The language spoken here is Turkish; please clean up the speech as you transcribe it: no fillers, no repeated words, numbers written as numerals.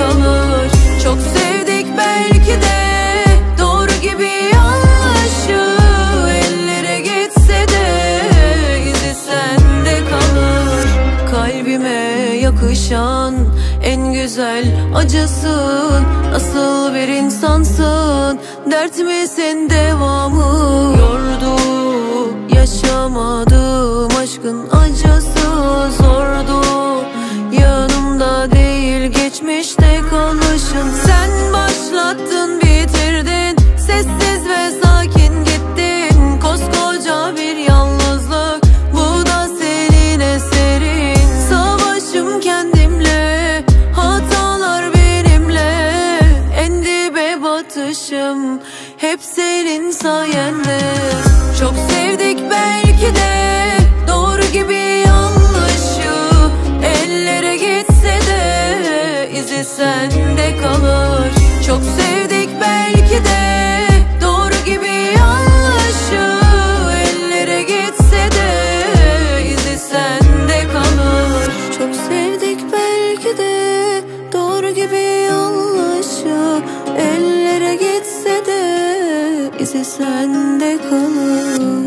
kalır. Çok sevdik belki de doğru gibi yanlışı, ellere gitse de izi sende kalır. Kalbime yakışan en güzel acısın, nasıl bir insansın, dert misin devamı? Yordu yaşamadım aşkın acısı, zordu yanımda değil geçmişte kalışın. Sen başlattın bitirdin, sessiz ve sakin gittin. Koskoca bir yalnızlık, bu da senin eserin. Savaşım kendimle, hatalar benimle, en dibe batışım hep senin sayende. Çok sevdik belki de doğru gibi yanlışı, ellere gitse de izi sende kalır. Çok sevdik belki de doğru gibi yanlışı, ellere gitse de izi sende kalır. Çok sevdik belki de doğru gibi yanlışı, ellere gitse de izi sende kalır.